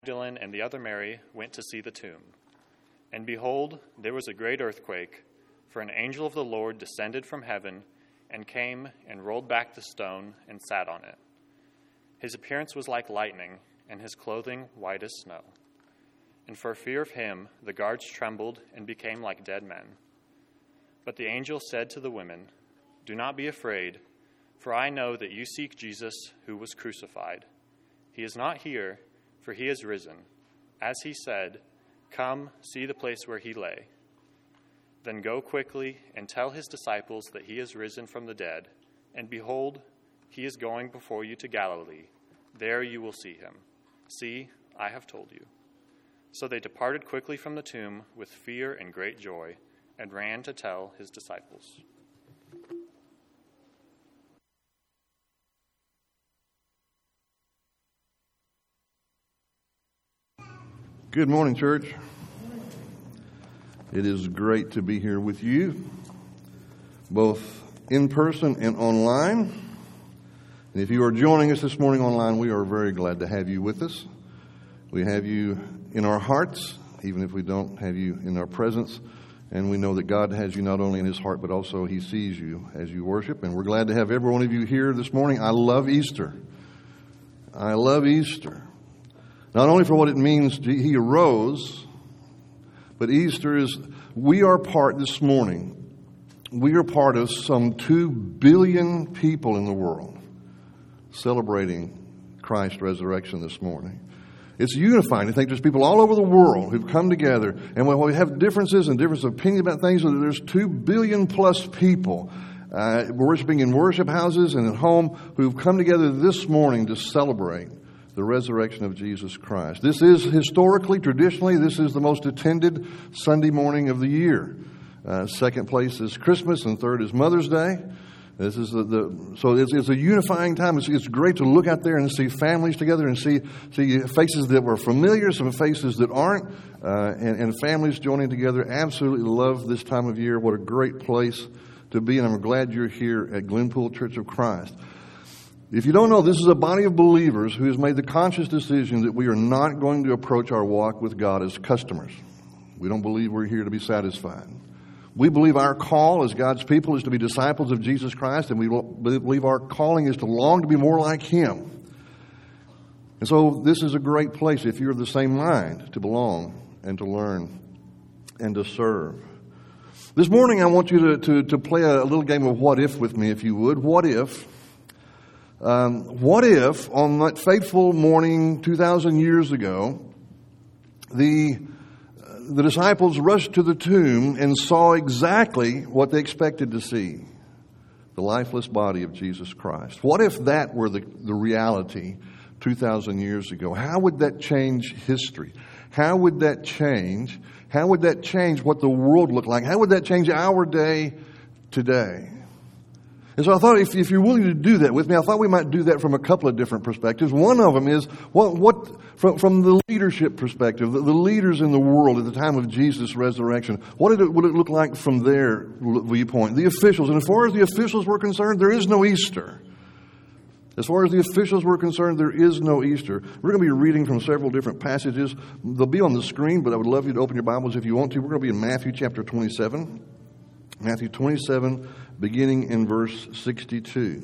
Magdalene and the other Mary went to see the tomb. And behold, there was a great earthquake, for an angel of the Lord descended from heaven and came and rolled back the stone and sat on it. His appearance was like lightning, and his clothing white as snow. And for fear of him, the guards trembled and became like dead men. But the angel said to the women, "Do not be afraid, for I know that you seek Jesus who was crucified. He is not here, for he is risen. As he said, come, see the place where he lay. Then go quickly and tell his disciples that he is risen from the dead. And behold, he is going before you to Galilee. There you will see him. See, I have told you." So they departed quickly from the tomb with fear and great joy, and ran to tell his disciples. Good morning, church. It is great to be here with you, both in person and online. And if you are joining us this morning online, we are very glad to have you with us. We have you in our hearts, even if we don't have you in our presence. And we know that God has you not only in his heart, but also he sees you as you worship. And we're glad to have every one of you here this morning. I love Easter. I love Easter. Not only for what it means he arose, but Easter is, we are part this morning, we are part of some 2 billion people in the world celebrating Christ's resurrection this morning. It's unifying to think there's people all over the world who've come together, and while we have differences and difference of opinion about things, there's 2 billion plus people worshiping in worship houses and at home who've come together this morning to celebrate the resurrection of Jesus Christ. This is historically, traditionally, this is the most attended Sunday morning of the year. Second place is Christmas, and third is Mother's Day. This is so it's a unifying time. It's great to look out there and see families together and see faces that were familiar, some faces that aren't, and families joining together. Absolutely love this time of year. What a great place to be, and I'm glad you're here at Glenpool Church of Christ. If you don't know, this is a body of believers who has made the conscious decision that we are not going to approach our walk with God as customers. We don't believe we're here to be satisfied. We believe our call as God's people is to be disciples of Jesus Christ, and we believe our calling is to long to be more like him. And so this is a great place, if you're of the same mind, to belong and to learn and to serve. This morning I want you to play a little game of what if with me, if you would. What if on that fateful morning 2,000 years ago, the disciples rushed to the tomb and saw exactly what they expected to see, the lifeless body of Jesus Christ? What if that were the reality 2,000 years ago? How would that change history? How would that change what the world looked like? How would that change our day today? And so I thought if you're willing to do that with me, I thought we might do that from a couple of different perspectives. One of them is from the leadership perspective, the leaders in the world at the time of Jesus' resurrection. What would it look like from their viewpoint? The officials. And as far as the officials were concerned, there is no Easter. As far as the officials were concerned, there is no Easter. We're going to be reading from several different passages. They'll be on the screen, but I would love you to open your Bibles if you want to. We're going to be in Matthew chapter 27. Matthew 27, beginning in verse 62.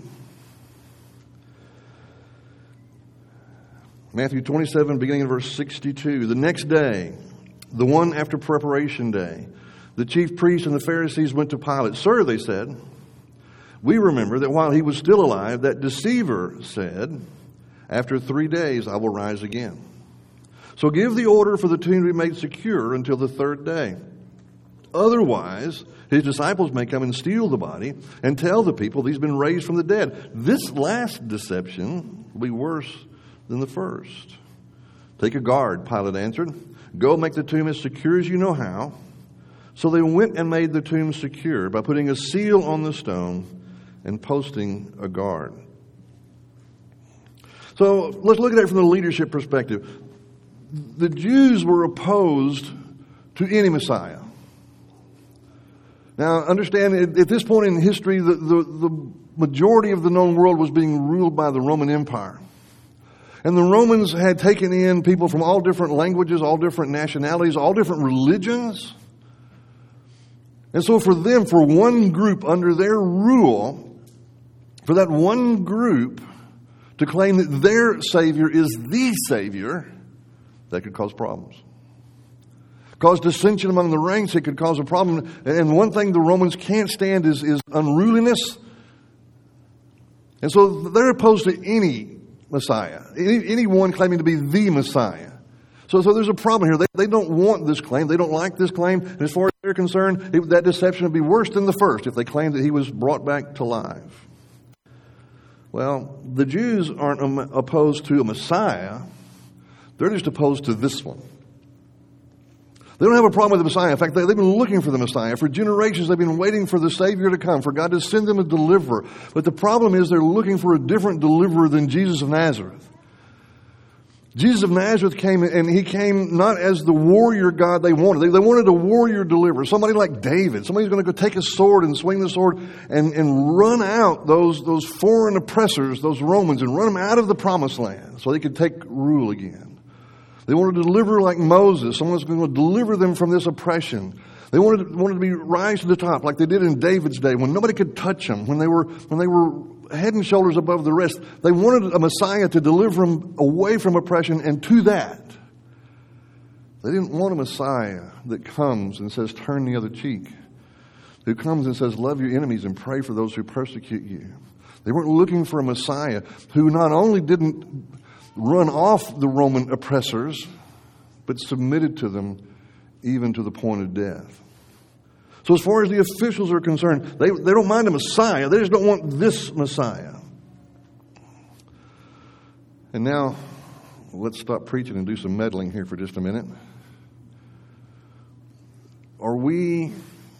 Matthew 27, beginning in verse 62. The next day, the one after preparation day, the chief priests and the Pharisees went to Pilate. "Sir," they said, "we remember that while he was still alive, that deceiver said, 'After 3 days I will rise again.' So give the order for the tomb to be made secure until the 3rd day. Otherwise, his disciples may come and steal the body and tell the people that he's been raised from the dead. This last deception will be worse than the first." "Take a guard," Pilate answered. "Go make the tomb as secure as you know how." So they went and made the tomb secure by putting a seal on the stone and posting a guard. So let's look at it from the leadership perspective. The Jews were opposed to any Messiah. Now, understand, at this point in history, the majority of the known world was being ruled by the Roman Empire. And the Romans had taken in people from all different languages, all different nationalities, all different religions. And so for them, for one group under their rule, for that one group to claim that their Savior is the Savior, that could cause problems. Cause dissension among the ranks, it could cause a problem. And one thing the Romans can't stand is unruliness. And so they're opposed to any Messiah, anyone claiming to be the Messiah. So there's a problem here. They don't want this claim. They don't like this claim. And as far as they're concerned, that deception would be worse than the first if they claimed that he was brought back to life. Well, the Jews aren't opposed to a Messiah. They're just opposed to this one. They don't have a problem with the Messiah. In fact, they've been looking for the Messiah. For generations, they've been waiting for the Savior to come, for God to send them a deliverer. But the problem is they're looking for a different deliverer than Jesus of Nazareth. Jesus of Nazareth came, and he came not as the warrior God they wanted. They wanted a warrior deliverer, somebody like David. Somebody who's going to go take a sword and swing the sword and run out those foreign oppressors, those Romans, and run them out of the promised land so they could take rule again. They wanted to deliver like Moses. Someone was going to deliver them from this oppression. They wanted to be rise to the top like they did in David's day when nobody could touch them, when they were head and shoulders above the rest. They wanted a Messiah to deliver them away from oppression and to that. They didn't want a Messiah that comes and says, turn the other cheek. Who comes and says, love your enemies and pray for those who persecute you. They weren't looking for a Messiah who not only didn't run off the Roman oppressors, but submitted to them even to the point of death. So as far as the officials are concerned, they don't mind a Messiah. They just don't want this Messiah. And now, let's stop preaching and do some meddling here for just a minute. Are we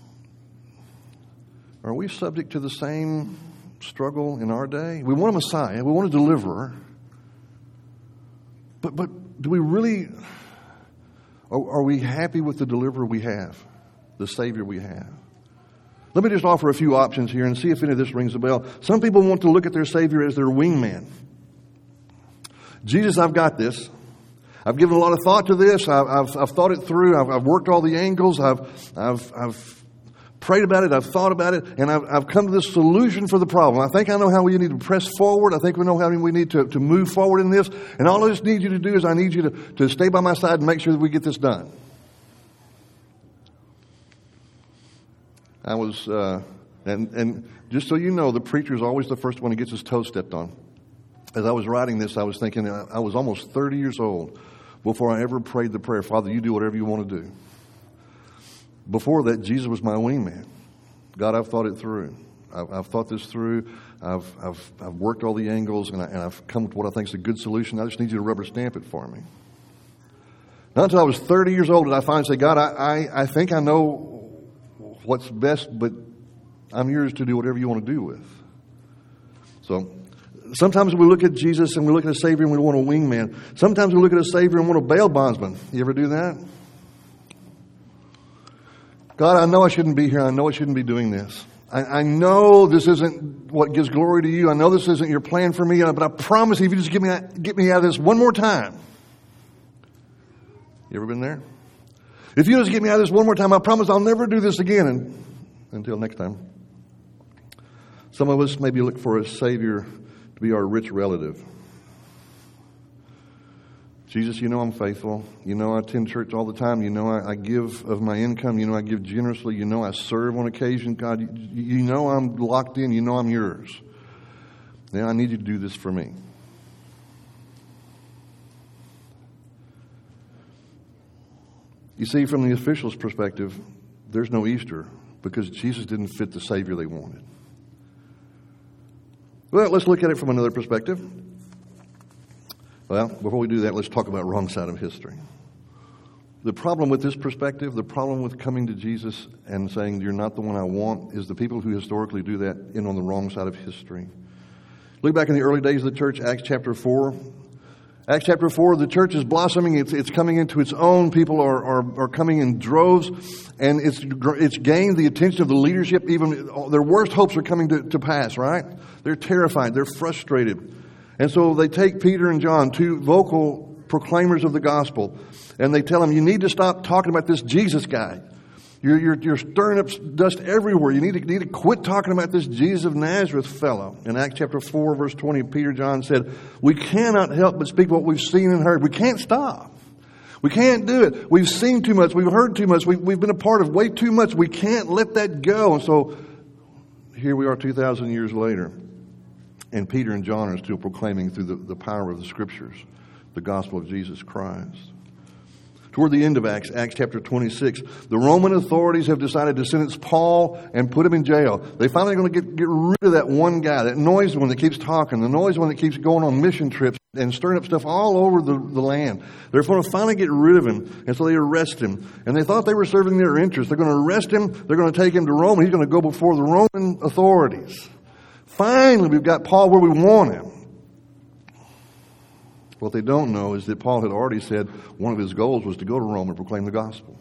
subject to the same struggle in our day? We want a Messiah. We want a deliverer. But do we really, are we happy with the deliverer we have, the Savior we have? Let me just offer a few options here and see if any of this rings a bell. Some people want to look at their Savior as their wingman. Jesus, I've got this. I've given a lot of thought to this. I've thought it through. I've worked all the angles. I've prayed about it. I've thought about it. And I've come to this solution for the problem. I think I know how we need to press forward. I think we know how we need to move forward in this. And all I just need you to do is I need you to stay by my side and make sure that we get this done. I was, and just so you know, the preacher is always the first one who gets his toe stepped on. As I was writing this, I was thinking I was almost 30 years old before I ever prayed the prayer, Father, you do whatever you want to do. Before that, Jesus was my wingman. God, I've thought it through. I've thought this through. I've worked all the angles, and I've come to what I think is a good solution. I just need you to rubber stamp it for me. Not until I was 30 years old did I finally say, God, I think I know what's best, but I'm yours to do whatever you want to do with. So sometimes we look at Jesus and we look at a Savior and we want a wingman. Sometimes we look at a Savior and want a bail bondsman. You ever do that? God, I know I shouldn't be here. I know I shouldn't be doing this. I know this isn't what gives glory to you. I know this isn't your plan for me, but I promise you, if you just get me out of this one more time. You ever been there? If you just get me out of this one more time, I promise I'll never do this again. Until next time. Some of us maybe look for a Savior to be our rich relative. Jesus, you know I'm faithful. You know I attend church all the time. You know I give of my income. You know I give generously. You know I serve on occasion. God, you know I'm locked in. You know I'm yours. Now I need you to do this for me. You see, from the officials' perspective, there's no Easter because Jesus didn't fit the Savior they wanted. Well, let's look at it from another perspective. Well, before we do that, let's talk about wrong side of history. The problem with this perspective, the problem with coming to Jesus and saying, you're not the one I want, is the people who historically do that in on the wrong side of history. Look back in the early days of the church, Acts chapter 4. Acts chapter 4, the church is blossoming. It's coming into its own. People are coming in droves. And it's gained the attention of the leadership. Even their worst hopes are coming to pass, right? They're terrified. They're frustrated. And so they take Peter and John, two vocal proclaimers of the gospel, and they tell them, you need to stop talking about this Jesus guy. You're stirring up dust everywhere. You need to quit talking about this Jesus of Nazareth fellow. In Acts chapter 4, verse 20, Peter and John said, we cannot help but speak what we've seen and heard. We can't stop. We can't do it. We've seen too much. We've heard too much. We've been a part of way too much. We can't let that go. And so here we are 2,000 years later. And Peter and John are still proclaiming through the power of the Scriptures the gospel of Jesus Christ. Toward the end of Acts chapter 26, the Roman authorities have decided to sentence Paul and put him in jail. They finally going to get rid of that one guy, that noisy one that keeps talking, the noisy one that keeps going on mission trips and stirring up stuff all over the land. They're going to finally get rid of him, and so they arrest him. And they thought they were serving their interests. They're going to arrest him, they're going to take him to Rome, and he's going to go before the Roman authorities. Finally, we've got Paul where we want him. What they don't know is that Paul had already said one of his goals was to go to Rome and proclaim the gospel.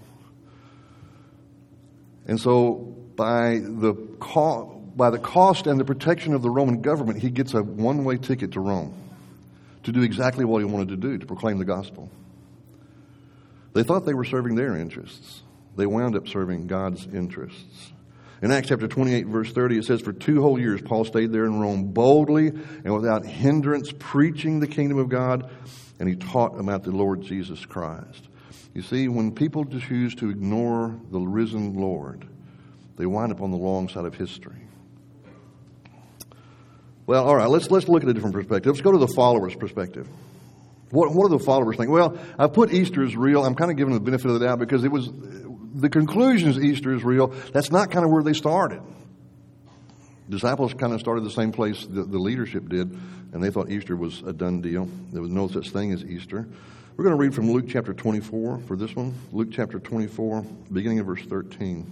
And so by the cost and the protection of the Roman government, he gets a one-way ticket to Rome to do exactly what he wanted to do, to proclaim the gospel. They thought they were serving their interests. They wound up serving God's interests. In Acts chapter 28, verse 30, it says, for 2 whole years, Paul stayed there in Rome boldly and without hindrance, preaching the kingdom of God, and he taught about the Lord Jesus Christ. You see, when people choose to ignore the risen Lord, they wind up on the wrong side of history. Well, all right, let's look at a different perspective. Let's go to the followers' perspective. What do the followers think? Well, I put Easter as real. I'm kind of giving them the benefit of the doubt because it was... The conclusion is Easter is real. That's not kind of where they started. Disciples kind of started the same place the leadership did, and they thought Easter was a done deal. There was no such thing as Easter. We're going to read from Luke chapter 24 for this one. Luke chapter 24, beginning of verse 13.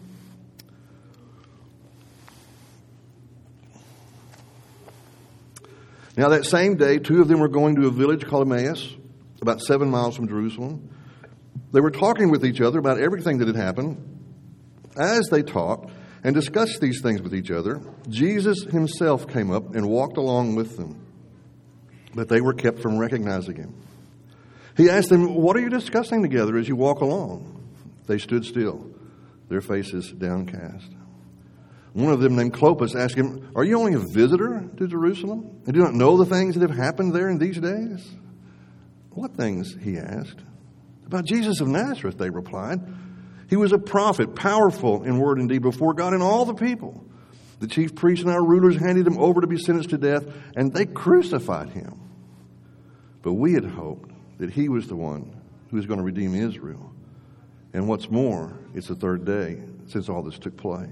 Now that same day, 2 of them were going to a village called Emmaus, about 7 miles from Jerusalem. They were talking with each other about everything that had happened. As they talked and discussed these things with each other, Jesus himself came up and walked along with them. But they were kept from recognizing him. He asked them, what are you discussing together as you walk along? They stood still, their faces downcast. One of them, named Clopas, asked him, are you only a visitor to Jerusalem and do not know the things that have happened there in these days? What things? He asked. About Jesus of Nazareth, they replied. He was a prophet, powerful in word and deed before God and all the people. The chief priests and our rulers handed him over to be sentenced to death, and they crucified him. But we had hoped that he was the one who was going to redeem Israel. And what's more, it's the 3rd day since all this took place.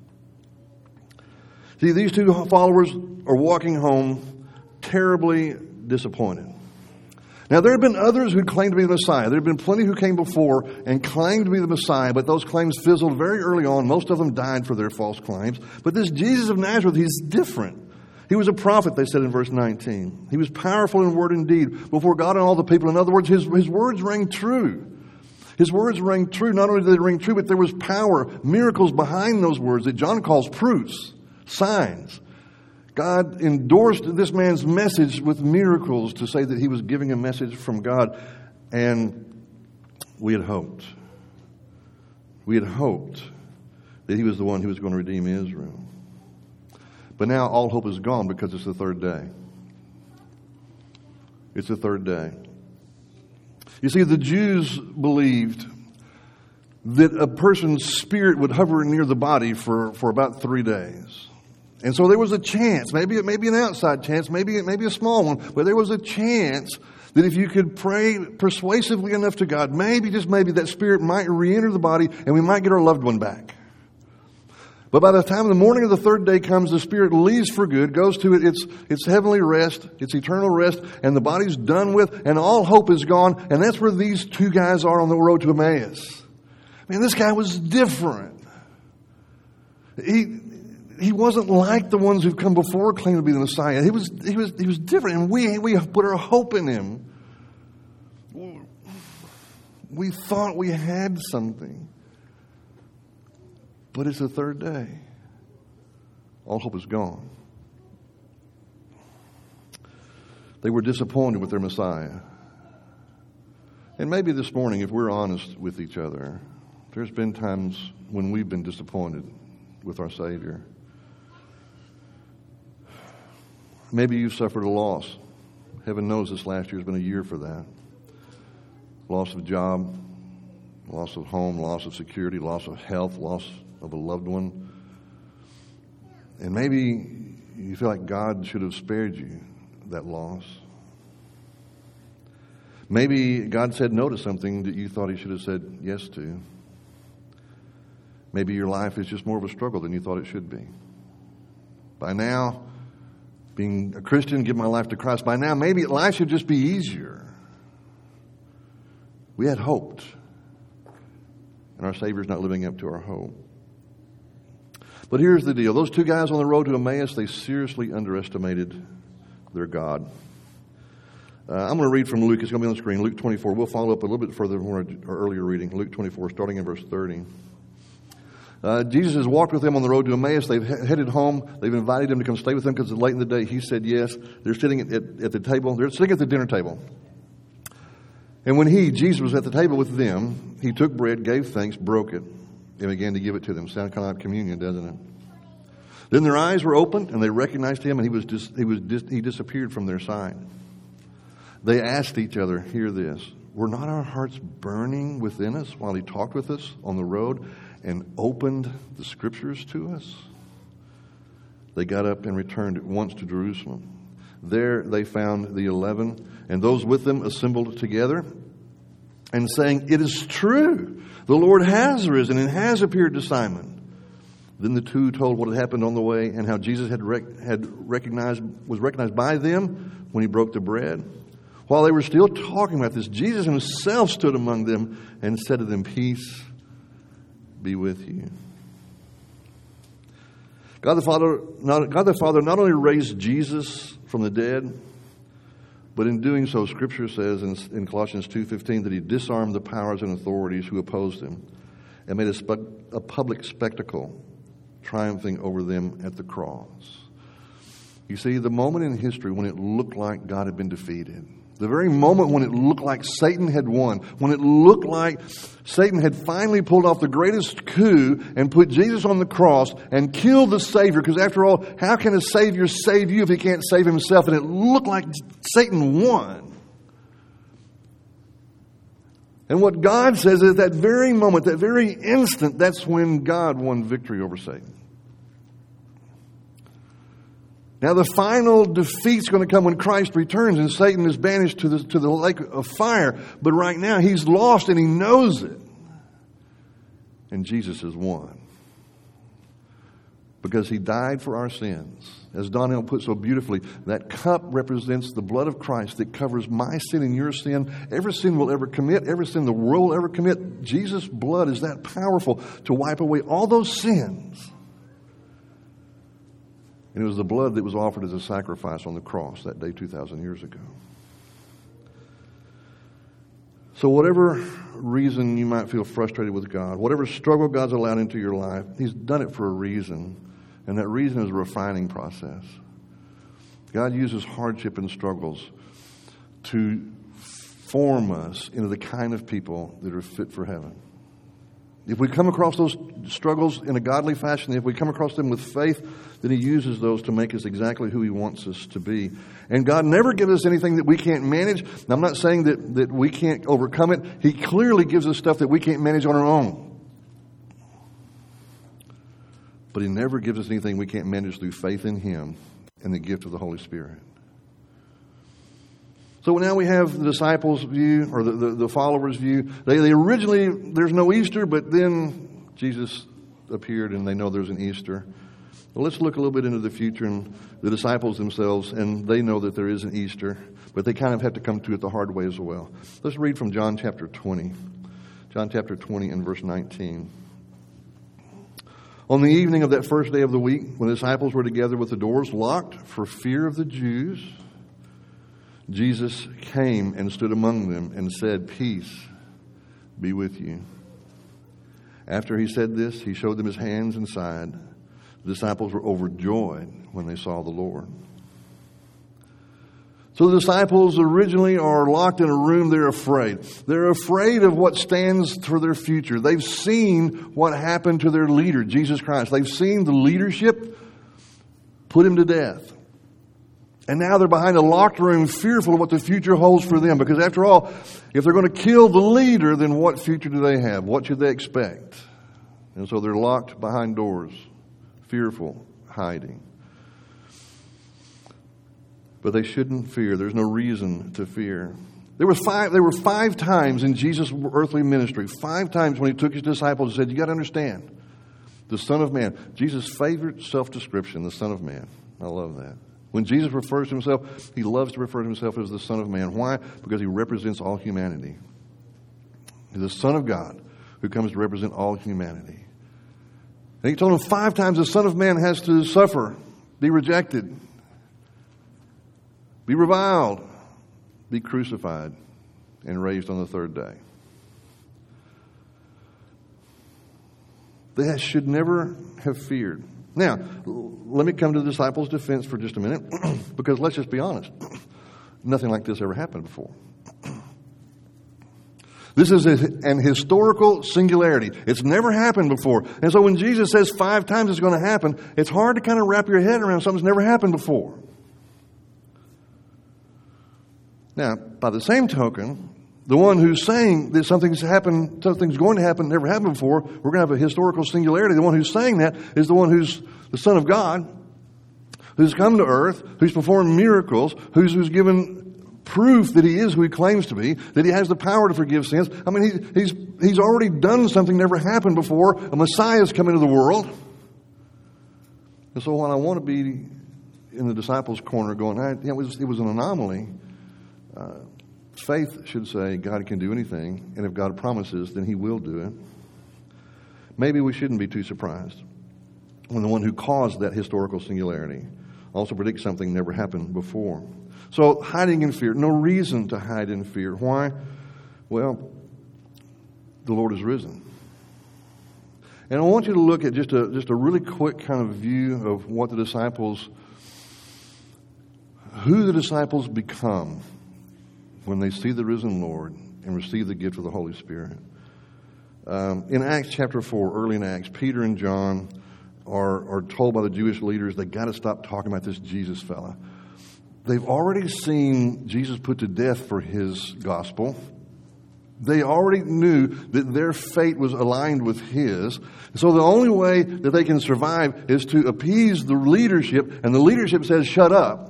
See, these 2 followers are walking home terribly disappointed. Now, there have been others who claimed to be the Messiah. There have been plenty who came before and claimed to be the Messiah, but those claims fizzled very early on. Most of them died for their false claims. But this Jesus of Nazareth, he's different. He was a prophet, they said in verse 19. He was powerful in word and deed before God and all the people. In other words, his words rang true. His words rang true. Not only did they ring true, but there was power, miracles behind those words that John calls proofs, signs. God endorsed this man's message with miracles to say that he was giving a message from God. And we had hoped that he was the one who was going to redeem Israel. But now all hope is gone because it's the 3rd day. It's the 3rd day. You see, the Jews believed that a person's spirit would hover near the body for about 3 days. And so there was a chance, maybe an outside chance, maybe a small one, but there was a chance that if you could pray persuasively enough to God, maybe, just maybe, that spirit might re-enter the body and we might get our loved one back. But by the time the morning of the 3rd day comes, the spirit leaves for good, goes to its heavenly rest, its eternal rest, and the body's done with, and all hope is gone. And that's where these 2 guys are on the road to Emmaus. Man, this guy was different. He wasn't like the ones who've come before claiming to be the Messiah. He was different, and we put our hope in him. We thought we had something. But it's the 3rd day. All hope is gone. They were disappointed with their Messiah. And maybe this morning, if we're honest with each other, there's been times when we've been disappointed with our Savior. Maybe you've suffered a loss. Heaven knows this last year has been a year for that. Loss of job, loss of home, loss of security, loss of health, loss of a loved one. And maybe you feel like God should have spared you that loss. Maybe God said no to something that you thought He should have said yes to. Maybe your life is just more of a struggle than you thought it should be. By now, being a Christian, give my life to Christ, by now maybe life should just be easier. We had hoped, and our Savior's not living up to our hope. But here's the deal. Those two guys on the road to Emmaus, they seriously underestimated their God. I'm going to read from Luke. It's going to be on the screen. Luke 24. We'll follow up a little bit further from our earlier reading. Luke 24, starting in verse 30. Jesus has walked with them on the road to Emmaus. They've headed home. They've invited him to come stay with them because it's late in the day. He said yes. They're sitting at the table. They're sitting at the dinner table. And when Jesus was at the table with them, he took bread, gave thanks, broke it, and began to give it to them. Sounds kind of like communion, doesn't it? Then their eyes were opened, and they recognized him, and he disappeared from their sight. They asked each other, hear this, were not our hearts burning within us while he talked with us on the road and opened the Scriptures to us? They got up and returned at once to Jerusalem. There they found the 11, and those with them assembled together, and saying, it is true, the Lord has risen and has appeared to Simon. Then the two told what had happened on the way and how Jesus was recognized by them when he broke the bread. While they were still talking about this, Jesus himself stood among them and said to them, peace be with you. God the Father not only raised Jesus from the dead, but in doing so, Scripture says in Colossians 2:15 that he disarmed the powers and authorities who opposed him and made a public spectacle, triumphing over them at the cross. You see, the moment in history when it looked like God had been defeated, the very moment when it looked like Satan had won, when it looked like Satan had finally pulled off the greatest coup and put Jesus on the cross and killed the Savior, because after all, how can a Savior save you if he can't save himself? And it looked like Satan won. And what God says is that very moment, that very instant, that's when God won victory over Satan. Now the final defeat's going to come when Christ returns and Satan is banished to the lake of fire. But right now he's lost and he knows it. And Jesus has won. Because he died for our sins. As Donnell put so beautifully, that cup represents the blood of Christ that covers my sin and your sin. Every sin we'll ever commit, every sin the world will ever commit. Jesus' blood is that powerful to wipe away all those sins. And it was the blood that was offered as a sacrifice on the cross that day 2,000 years ago. So whatever reason you might feel frustrated with God, whatever struggle God's allowed into your life, he's done it for a reason. And that reason is a refining process. God uses hardship and struggles to form us into the kind of people that are fit for heaven. If we come across those struggles in a godly fashion, if we come across them with faith, then he uses those to make us exactly who he wants us to be. And God never gives us anything that we can't manage. Now, I'm not saying that we can't overcome it. He clearly gives us stuff that we can't manage on our own. But he never gives us anything we can't manage through faith in him and the gift of the Holy Spirit. So now we have the disciples' view, or the followers' view. They originally, there's no Easter, but then Jesus appeared and they know there's an Easter. Well, let's look a little bit into the future and the disciples themselves, and they know that there is an Easter, but they kind of have to come to it the hard way as well. Let's read from John chapter 20. John chapter 20 and verse 19. On the evening of that first day of the week, when the disciples were together with the doors locked for fear of the Jews, Jesus came and stood among them and said, peace be with you. After he said this, he showed them his hands and side. The disciples were overjoyed when they saw the Lord. So the disciples originally are locked in a room. They're afraid. They're afraid of what stands for their future. They've seen what happened to their leader, Jesus Christ. They've seen the leadership put him to death. And now they're behind a locked room, fearful of what the future holds for them. Because after all, if they're going to kill the leader, then what future do they have? What should they expect? And so they're locked behind doors, fearful, hiding. But they shouldn't fear. There's no reason to fear. There were five times in Jesus' earthly ministry, 5 times when he took his disciples and said, you got to understand, the Son of Man, Jesus' favorite self-description, the Son of Man. I love that. When Jesus refers to himself, he loves to refer to himself as the Son of Man. Why? Because he represents all humanity. He's the Son of God who comes to represent all humanity. And he told them 5 times the Son of Man has to suffer, be rejected, be reviled, be crucified, and raised on the 3rd day. They should never have feared. Now, let me come to the disciples' defense for just a minute, because let's just be honest. Nothing like this ever happened before. This is an historical singularity. It's never happened before. And so when Jesus says 5 times it's going to happen, it's hard to kind of wrap your head around something that's never happened before. Now, by the same token, the one who's saying that something's going to happen, never happened before, we're going to have a historical singularity. The one who's saying that is the one who's the Son of God, who's come to earth, who's performed miracles, who's given proof that he is who he claims to be, that he has the power to forgive sins. I mean, he's already done something never happened before. A Messiah's come into the world. And so while I want to be in the disciples' corner going, it was an anomaly, faith should say God can do anything, and if God promises, then he will do it. Maybe we shouldn't be too surprised when the one who caused that historical singularity also predicts something never happened before. So hiding in fear, no reason to hide in fear. Why? Well, the Lord is risen. And I want you to look at just a really quick kind of view of what who the disciples become when they see the risen Lord and receive the gift of the Holy Spirit. In Acts chapter 4, early in Acts, Peter and John are told by the Jewish leaders they got to stop talking about this Jesus fella. They've already seen Jesus put to death for his gospel. They already knew that their fate was aligned with his. So the only way that they can survive is to appease the leadership, and the leadership says, shut up.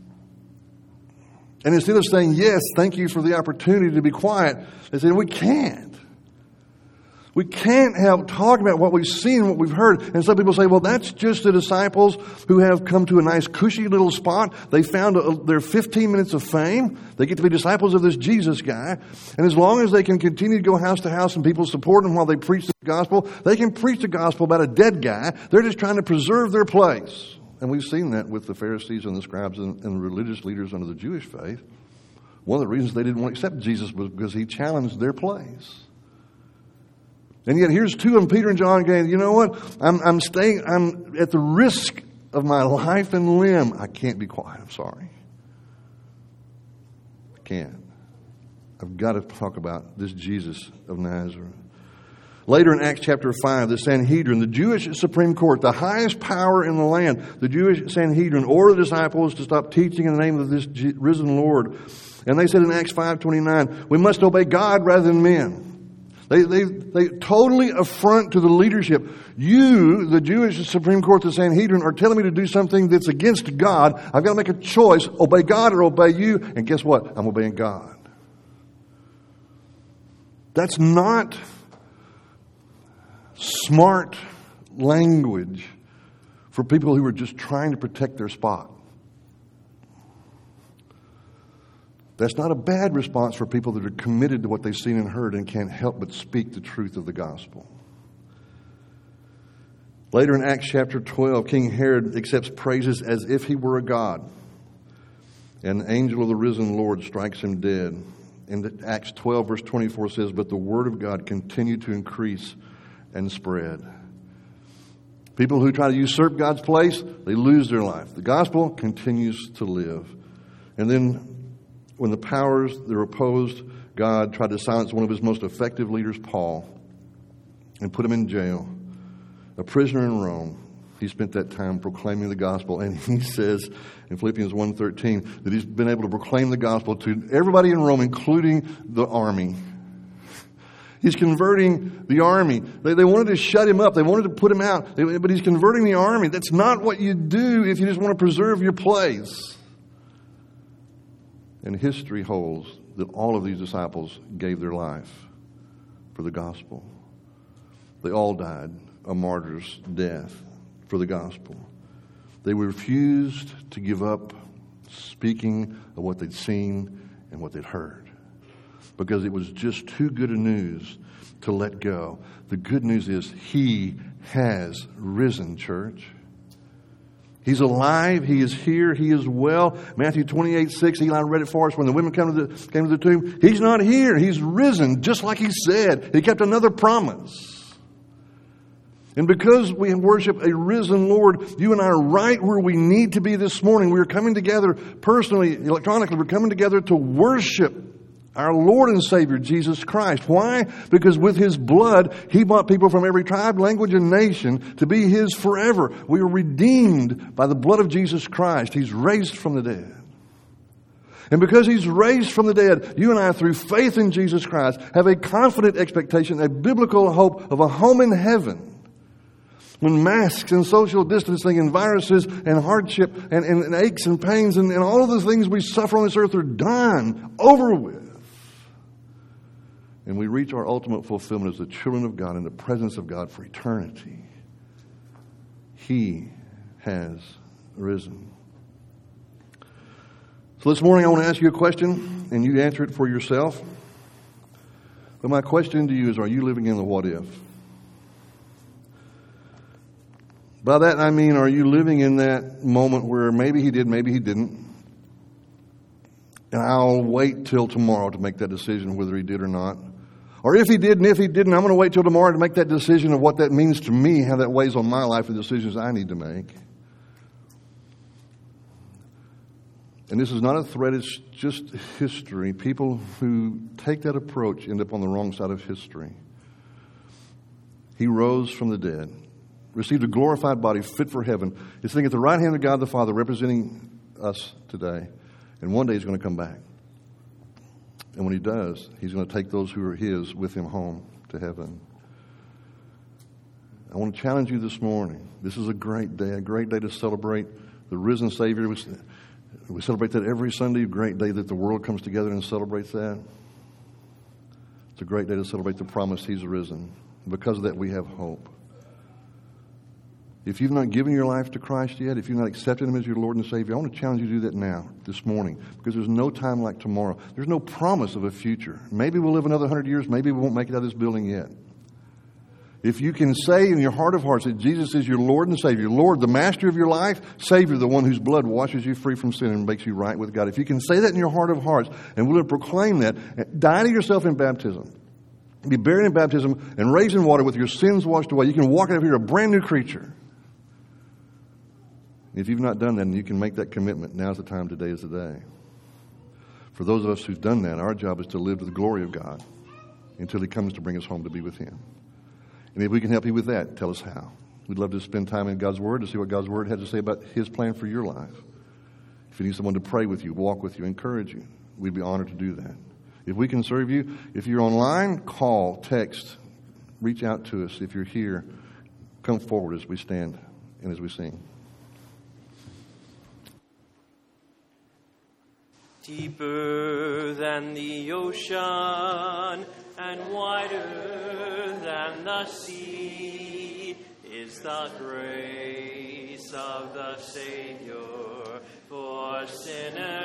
And instead of saying, yes, thank you for the opportunity to be quiet, they say, we can't. We can't help talking about what we've seen, what we've heard. And some people say, well, that's just the disciples who have come to a nice cushy little spot. They found their 15 minutes of fame. They get to be disciples of this Jesus guy. And as long as they can continue to go house to house and people support them while they preach the gospel, they can preach the gospel about a dead guy. They're just trying to preserve their place. And we've seen that with the Pharisees and the scribes and the religious leaders under the Jewish faith. One of the reasons they didn't want to accept Jesus was because he challenged their place. And yet here's 2 of them, Peter and John, going, you know what? I'm at the risk of my life and limb. I can't be quiet. I'm sorry. I can't. I've got to talk about this Jesus of Nazareth. Later in Acts chapter 5, the Sanhedrin, the Jewish Supreme Court, the highest power in the land, the Jewish Sanhedrin ordered the disciples to stop teaching in the name of this risen Lord. And they said in Acts 5:29, we must obey God rather than men. They totally affront to the leadership. You, the Jewish Supreme Court, the Sanhedrin, are telling me to do something that's against God. I've got to make a choice, obey God or obey you. And guess what? I'm obeying God. That's not smart language for people who are just trying to protect their spot. That's not a bad response for people that are committed to what they've seen and heard and can't help but speak the truth of the gospel. Later in Acts chapter 12, King Herod accepts praises as if he were a god. And the angel of the risen Lord strikes him dead. And Acts 12 verse 24 says, but the word of God continued to increase and spread. People who try to usurp God's place, they lose their life. The gospel continues to live. And then when the powers that opposed God tried to silence one of his most effective leaders, Paul, and put him in jail, a prisoner in Rome. He spent that time proclaiming the gospel, and he says in Philippians 1:13 that he's been able to proclaim the gospel to everybody in Rome, including the army. He's converting the army. They wanted to shut him up. They wanted to put him out, but he's converting the army. That's not what you do if you just want to preserve your place. And history holds that all of these disciples gave their life for the gospel. They all died a martyr's death for the gospel. They refused to give up speaking of what they'd seen and what they'd heard, because it was just too good a news to let go. The good news is He has risen, church. He's alive. He is here. He is well. Matthew 28:6, Eli read it for us. When the women came to the tomb, He's not here. He's risen, just like He said. He kept another promise. And because we worship a risen Lord, you and I are right where we need to be this morning. We are coming together personally, electronically. We're coming together to worship our Lord and Savior, Jesus Christ. Why? Because with His blood, He bought people from every tribe, language, and nation to be His forever. We are redeemed by the blood of Jesus Christ. He's raised from the dead. And because He's raised from the dead, you and I, through faith in Jesus Christ, have a confident expectation, a biblical hope of a home in heaven. When masks and social distancing and viruses and hardship and aches and pains and all of the things we suffer on this earth are done, over with. And we reach our ultimate fulfillment as the children of God in the presence of God for eternity. He has risen. So this morning I want to ask you a question, and you answer it for yourself. But my question to you is, are you living in the what if? By that I mean, are you living in that moment where maybe He did, maybe He didn't, and I'll wait till tomorrow to make that decision whether He did or not? Or if He did and if He didn't, I'm going to wait till tomorrow to make that decision of what that means to me, how that weighs on my life, the decisions I need to make. And this is not a threat, it's just history. People who take that approach end up on the wrong side of history. He rose from the dead, received a glorified body fit for heaven. He's sitting at the right hand of God the Father, representing us today. And one day He's going to come back. And when He does, He's going to take those who are His with Him home to heaven. I want to challenge you this morning. This is a great day to celebrate the risen Savior. We celebrate that every Sunday, a great day that the world comes together and celebrates that. It's a great day to celebrate the promise He's risen. Because of that, we have hope. If you've not given your life to Christ yet, if you've not accepted Him as your Lord and Savior, I want to challenge you to do that now, this morning, because there's no time like tomorrow. There's no promise of a future. Maybe we'll live another 100 years. Maybe we won't make it out of this building yet. If you can say in your heart of hearts that Jesus is your Lord and Savior, Lord, the Master of your life, Savior, the one whose blood washes you free from sin and makes you right with God. If you can say that in your heart of hearts and will proclaim that, die to yourself in baptism, be buried in baptism and raised in water with your sins washed away, you can walk out of here a brand new creature. If you've not done that and you can make that commitment, now's the time, today is the day. For those of us who've done that, our job is to live to the glory of God until He comes to bring us home to be with Him. And if we can help you with that, tell us how. We'd love to spend time in God's Word to see what God's Word had to say about His plan for your life. If you need someone to pray with you, walk with you, encourage you, we'd be honored to do that. If we can serve you, if you're online, call, text, reach out to us. If you're here, come forward as we stand and as we sing. Deeper than the ocean and wider than the sea is the grace of the Savior for sinners